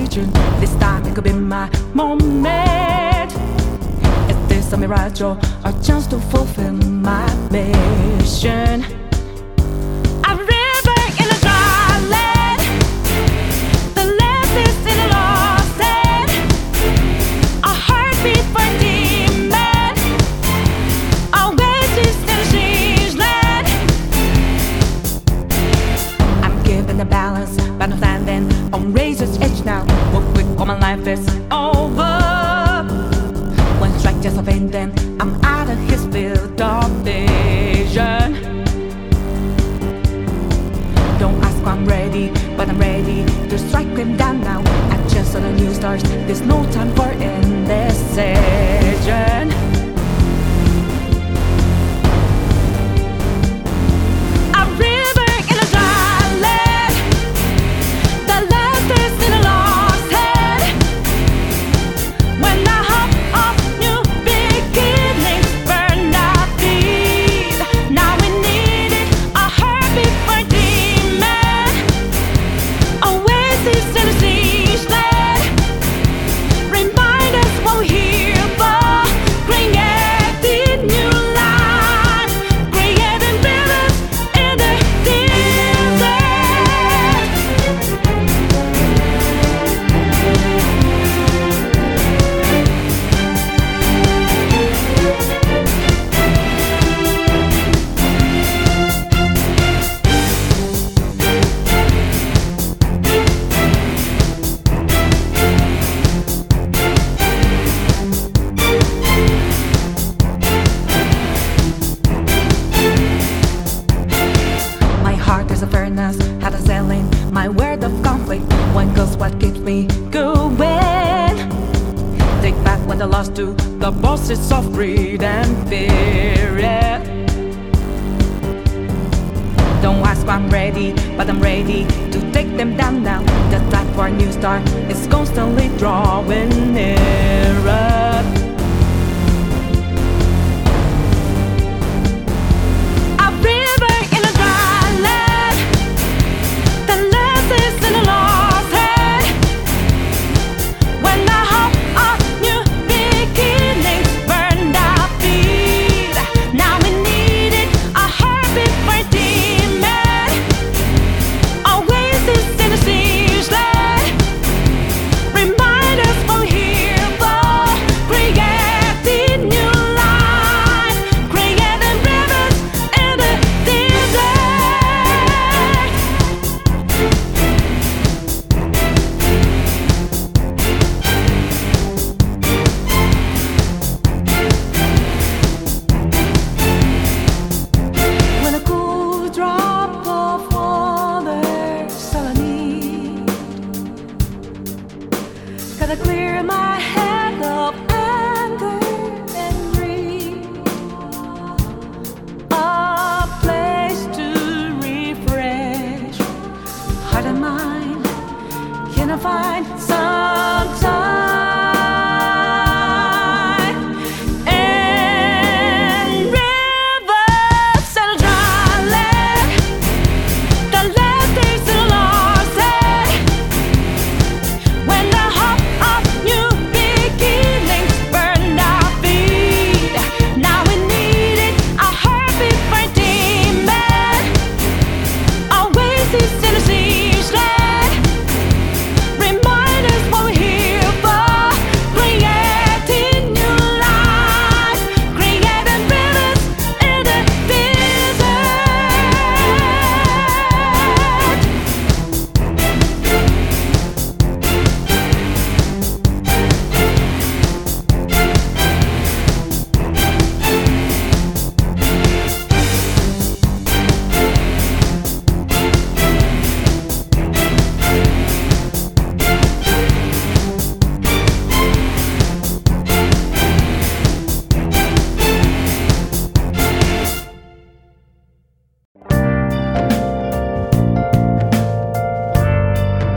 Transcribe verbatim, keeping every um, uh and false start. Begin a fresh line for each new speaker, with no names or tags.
fortune. This time it could be my moment. Is this a mirage or a chance to fulfill my mission? A river in a dry land, the left is in a lost land. A heartbeat for a demon, a oasis in a strange land. I'm given the balance, but I'm standing on razor's edge now. What quick, all my life is over. One strike just a pain, then I'm out of his field of vision. Don't ask why I'm ready, but I'm ready to strike him down now. I just saw the new stars, there's no time for indecision. A river in a dry land, the last is in a lost hand. When I hop off new beginnings, burn our feet. Now we need it, a heartbeat for demon, oasis in a strange land. Remind us what we're here for, creating new life, creating rivers in the desert. My heart is a furnace, had a selling my word of conflict. One goes what keeps me going. Take back what I lost to the bosses of greed and fear. Yeah. Don't ask why I'm ready, but I'm ready to take them down now. The time for a new start is constantly drawing near.